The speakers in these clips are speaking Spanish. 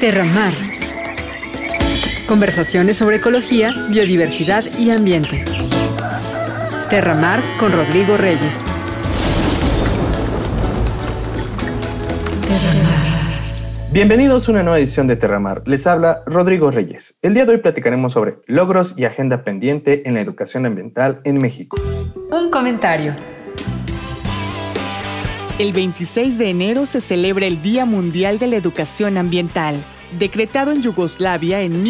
Terramar. Conversaciones sobre ecología, biodiversidad y ambiente. Terramar con Rodrigo Reyes. Bienvenidos a una nueva edición de Terramar. Les habla Rodrigo Reyes. El día de hoy platicaremos sobre logros y agenda pendiente en la educación ambiental en México. Un comentario. El 26 de enero se celebra el Día Mundial de la Educación Ambiental, decretado en Yugoslavia en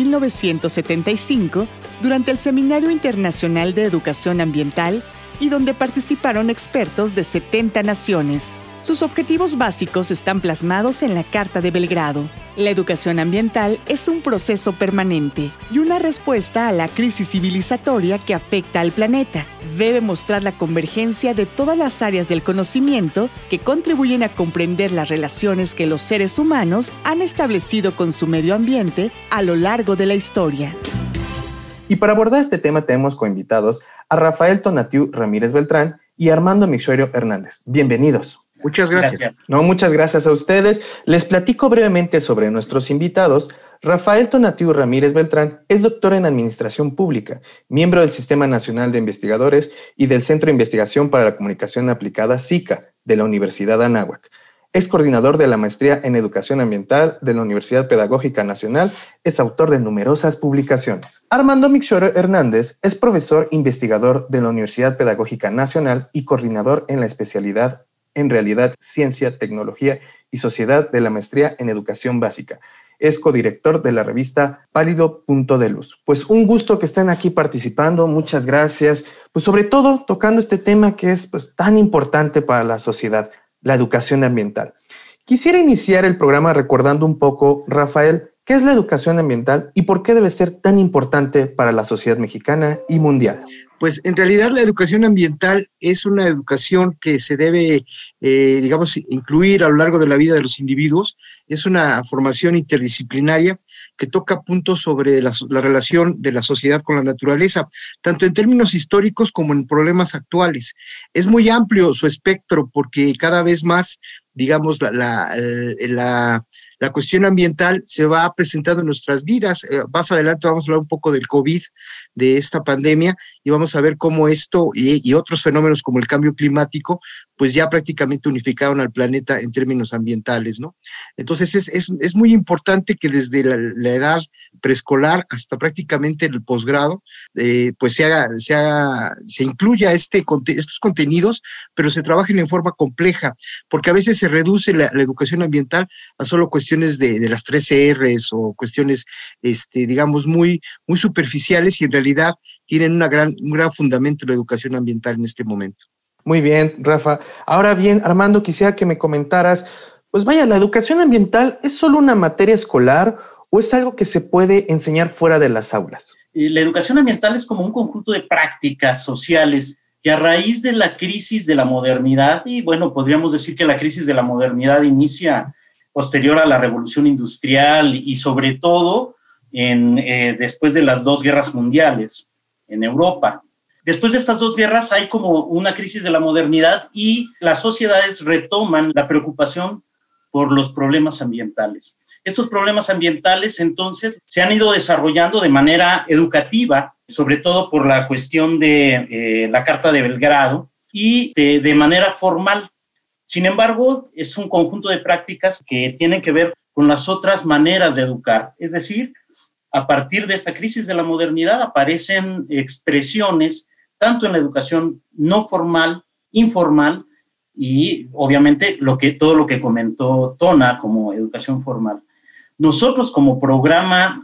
1975 durante el Seminario Internacional de Educación Ambiental y donde participaron expertos de 70 naciones. Sus objetivos básicos están plasmados en la Carta de Belgrado. La educación ambiental es un proceso permanente y una respuesta a la crisis civilizatoria que afecta al planeta. Debe mostrar la convergencia de todas las áreas del conocimiento que contribuyen a comprender las relaciones que los seres humanos han establecido con su medio ambiente a lo largo de la historia. Y para abordar este tema tenemos coinvitados a Rafael Tonatiu Ramírez Beltrán y Armando Mixuerio Hernández. Bienvenidos. Muchas gracias. Muchas gracias a ustedes. Les platico brevemente sobre nuestros invitados. Rafael Tonatiu Ramírez Beltrán es doctor en Administración Pública, miembro del Sistema Nacional de Investigadores y del Centro de Investigación para la Comunicación Aplicada, SICA, de la Universidad Anáhuac. Es coordinador de la Maestría en Educación Ambiental de la Universidad Pedagógica Nacional. Es autor de numerosas publicaciones. Armando Mixuerio Hernández es profesor investigador de la Universidad Pedagógica Nacional y coordinador en la especialidad en Realidad, Ciencia, Tecnología y Sociedad de la Maestría en Educación Básica. Es codirector de la revista Pálido Punto de Luz. Pues un gusto que estén aquí participando, muchas gracias. Pues sobre todo tocando este tema que es tan importante para la sociedad, la educación ambiental. Quisiera iniciar el programa recordando un poco, Rafael, ¿qué es la educación ambiental y por qué debe ser tan importante para la sociedad mexicana y mundial? Pues en realidad la educación ambiental es una educación que se debe, incluir a lo largo de la vida de los individuos. Es una formación interdisciplinaria que toca puntos sobre la relación de la sociedad con la naturaleza, tanto en términos históricos como en problemas actuales. Es muy amplio su espectro porque cada vez más, la cuestión ambiental se va presentando en nuestras vidas. Más adelante vamos a hablar un poco del COVID, de esta pandemia, y vamos a ver cómo esto y otros fenómenos como el cambio climático, pues ya prácticamente unificaron al planeta en términos ambientales, ¿no? Entonces es muy importante que desde la edad preescolar hasta prácticamente el posgrado, pues se incluya estos contenidos, pero se trabajen en forma compleja, porque a veces se reduce la educación ambiental a solo cuestiones de las 3 R's o cuestiones, muy, muy superficiales, y en realidad tienen un gran fundamento la educación ambiental en este momento. Muy bien, Rafa. Ahora bien, Armando, quisiera que me comentaras, ¿la educación ambiental es solo una materia escolar o es algo que se puede enseñar fuera de las aulas? La educación ambiental es como un conjunto de prácticas sociales que a raíz de la crisis de la modernidad, y podríamos decir que la crisis de la modernidad inicia posterior a la revolución industrial y sobre todo después de las 2 guerras mundiales en Europa. Después de estas 2 guerras hay como una crisis de la modernidad y las sociedades retoman la preocupación por los problemas ambientales. Estos problemas ambientales entonces se han ido desarrollando de manera educativa, sobre todo por la cuestión de la Carta de Belgrado y de manera formal. Sin embargo, es un conjunto de prácticas que tienen que ver con las otras maneras de educar. Es decir, a partir de esta crisis de la modernidad aparecen expresiones tanto en la educación no formal, informal y obviamente todo lo que comentó Tona como educación formal. Nosotros como programa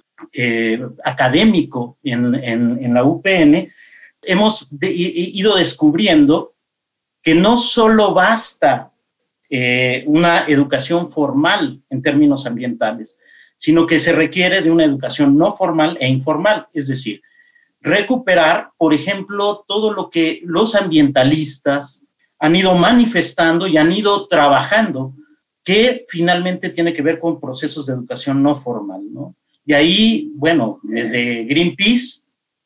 académico en la UPN hemos ido descubriendo que no solo basta una educación formal en términos ambientales, sino que se requiere de una educación no formal e informal, es decir, recuperar, por ejemplo, todo lo que los ambientalistas han ido manifestando y han ido trabajando, que finalmente tiene que ver con procesos de educación no formal, ¿no? Y ahí, desde Greenpeace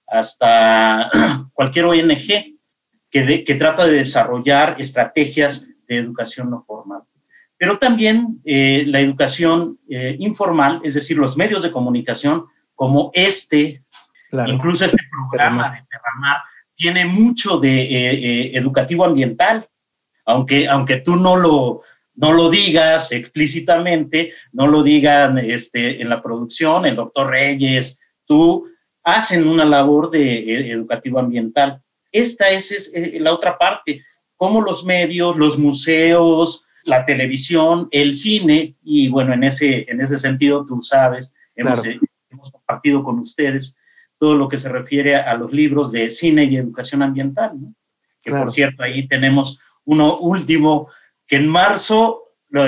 hasta cualquier ONG que trata de desarrollar estrategias de educación no formal. pero también la educación informal, es decir, los medios de comunicación como claro, incluso este programa de Terramar, tiene mucho de educativo ambiental, aunque tú no lo digas explícitamente, no lo digan en la producción, el doctor Reyes, tú hacen una labor de educativo ambiental. Esta es la otra parte, cómo los medios, los museos, la televisión, el cine, y bueno, en ese sentido, tú sabes, hemos compartido con ustedes todo lo que se refiere a los libros de cine y educación ambiental, ¿no? Que por cierto, ahí tenemos uno último que en marzo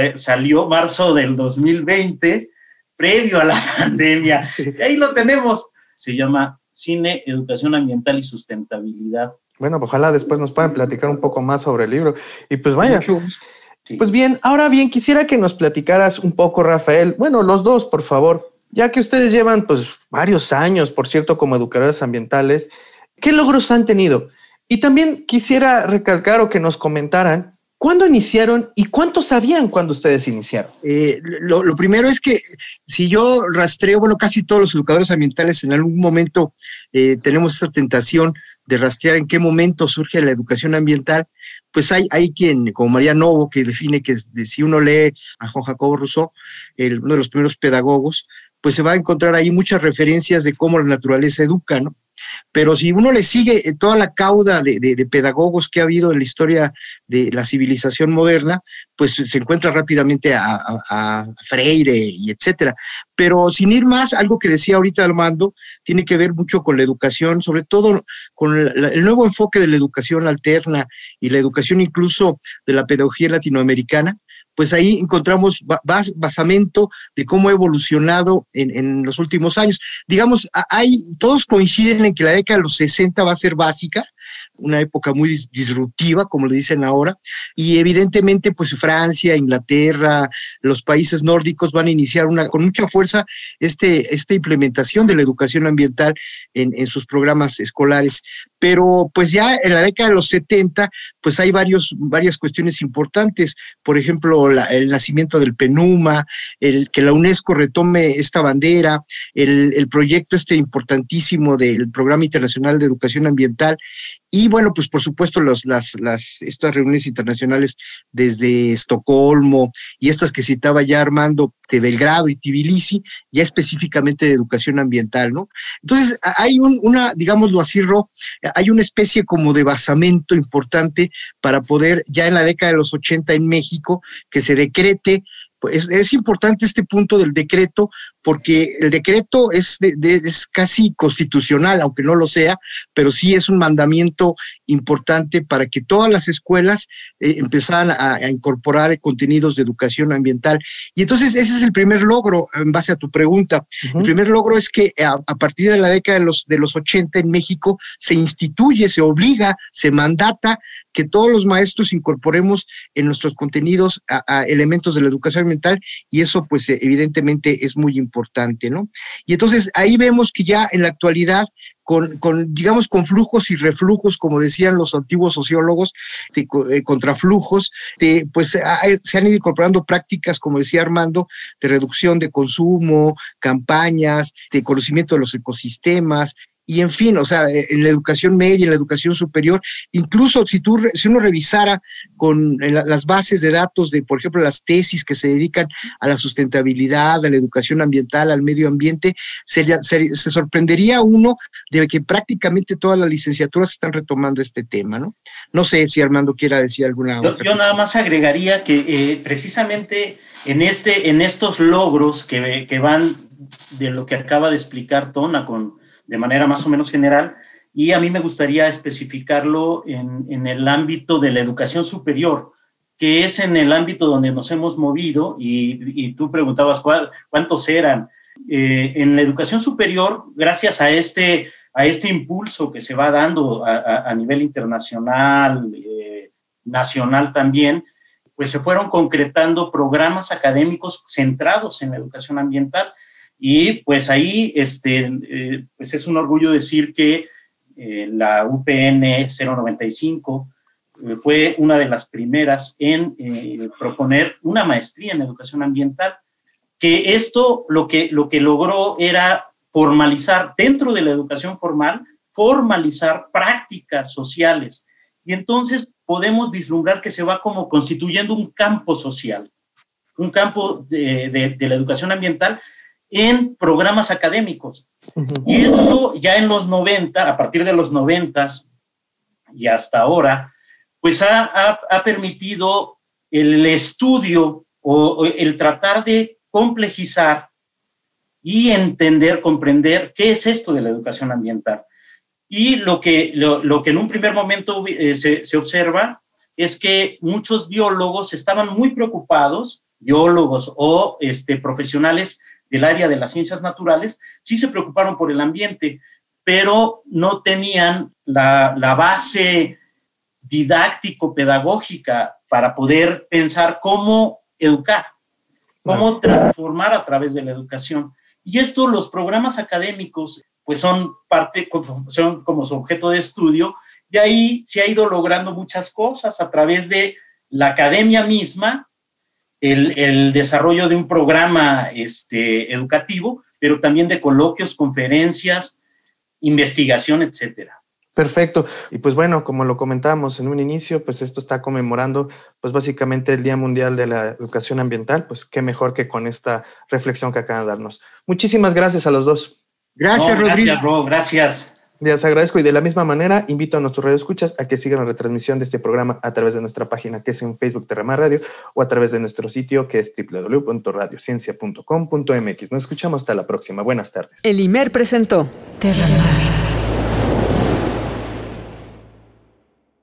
del 2020, previo a la pandemia, y ahí lo tenemos, se llama Cine, Educación Ambiental y Sustentabilidad. Bueno, ojalá después nos puedan platicar un poco más sobre el libro. Y pues vaya. Sí. Pues bien, ahora bien, quisiera que nos platicaras un poco, Rafael, bueno, los dos, por favor, ya que ustedes llevan pues varios años, por cierto, como educadores ambientales, ¿qué logros han tenido? Y también quisiera recalcar o que nos comentaran ¿cuándo iniciaron y cuánto sabían cuando ustedes iniciaron? Lo primero es que si yo rastreo, bueno, casi todos los educadores ambientales en algún momento tenemos esta tentación de rastrear en qué momento surge la educación ambiental, pues hay quien, como María Novo, que define que si uno lee a Juan Jacobo Rousseau, uno de los primeros pedagogos, pues se va a encontrar ahí muchas referencias de cómo la naturaleza educa, ¿no? Pero si uno le sigue toda la cauda de pedagogos que ha habido en la historia de la civilización moderna, pues se encuentra rápidamente a Freire y etcétera. Pero sin ir más, algo que decía ahorita Armando, tiene que ver mucho con la educación, sobre todo con el nuevo enfoque de la educación alterna y la educación incluso de la pedagogía latinoamericana. Pues ahí encontramos basamento de cómo ha evolucionado en los últimos años. Digamos, todos coinciden en que la década de los 60 va a ser básica, una época muy disruptiva, como le dicen ahora, y evidentemente pues Francia, Inglaterra, los países nórdicos van a iniciar con mucha fuerza esta implementación de la educación ambiental en sus programas escolares. Pero pues ya en la década de los 70 pues hay varias cuestiones importantes, por ejemplo el nacimiento del PENUMA, que la UNESCO retome esta bandera, el proyecto importantísimo del Programa Internacional de Educación Ambiental, y bueno, pues por supuesto estas reuniones internacionales desde Estocolmo y estas que citaba ya Armando, de Belgrado y Tbilisi, ya específicamente de educación ambiental, ¿no? Entonces hay digámoslo así, hay una especie como de basamento importante para poder, ya en la década de los 80 en México, que se decrete. Pues es importante este punto del decreto, porque el decreto es casi constitucional, aunque no lo sea, pero sí es un mandamiento importante para que todas las escuelas empezaran a incorporar contenidos de educación ambiental. Y entonces ese es el primer logro, en base a tu pregunta. Uh-huh. El primer logro es que a partir de la década de los 80 en México se instituye, se obliga, se mandata que todos los maestros incorporemos en nuestros contenidos a elementos de la educación ambiental, y eso pues evidentemente es muy importante, ¿no? Y entonces ahí vemos que ya en la actualidad, digamos con flujos y reflujos, como decían los antiguos sociólogos, contraflujos, pues se han ido incorporando prácticas, como decía Armando, de reducción de consumo, campañas, de conocimiento de los ecosistemas. Y en fin, o sea, en la educación media, en la educación superior, incluso si uno revisara con las bases de datos de, por ejemplo, las tesis que se dedican a la sustentabilidad, a la educación ambiental, al medio ambiente, se sorprendería uno de que prácticamente todas las licenciaturas están retomando este tema, ¿no? No sé si Armando quiera decir alguna otra. Yo nada más agregaría que precisamente en estos logros que van de lo que acaba de explicar Tona de manera más o menos general, y a mí me gustaría especificarlo en el ámbito de la educación superior, que es en el ámbito donde nos hemos movido, y tú preguntabas cuántos eran. En la educación superior, gracias a este impulso que se va dando a nivel internacional, nacional también, pues se fueron concretando programas académicos centrados en la educación ambiental. Y pues ahí pues es un orgullo decir que la UPN 095 fue una de las primeras en proponer una maestría en educación ambiental, que esto lo que logró era formalizar dentro de la educación formal, formalizar prácticas sociales. Y entonces podemos vislumbrar que se va como constituyendo un campo social, un campo de la educación ambiental en programas académicos. Y esto ya en los 90, a partir de los 90 y hasta ahora, pues ha permitido el estudio o el tratar de complejizar y entender, comprender qué es esto de la educación ambiental. Y lo que en un primer momento se observa es que muchos biólogos estaban muy preocupados, biólogos o profesionales del área de las ciencias naturales, sí se preocuparon por el ambiente, pero no tenían la base didáctico-pedagógica para poder pensar cómo educar, cómo transformar a través de la educación. Y esto, los programas académicos, pues son como su objeto de estudio. De ahí se ha ido logrando muchas cosas a través de la academia misma, el desarrollo de un programa educativo, pero también de coloquios, conferencias, investigación, etcétera. Perfecto. Y pues bueno, como lo comentábamos en un inicio, pues esto está conmemorando pues básicamente el Día Mundial de la Educación Ambiental, pues qué mejor que con esta reflexión que acaban de darnos. Muchísimas gracias a los dos. Gracias, Rodrigo. Gracias, Ro, gracias. Les agradezco y de la misma manera invito a nuestros radioescuchas a que sigan la retransmisión de este programa a través de nuestra página que es en Facebook Terramar Radio o a través de nuestro sitio que es www.radiociencia.com.mx. Nos escuchamos hasta la próxima. Buenas tardes. El IMER presentó Terramar.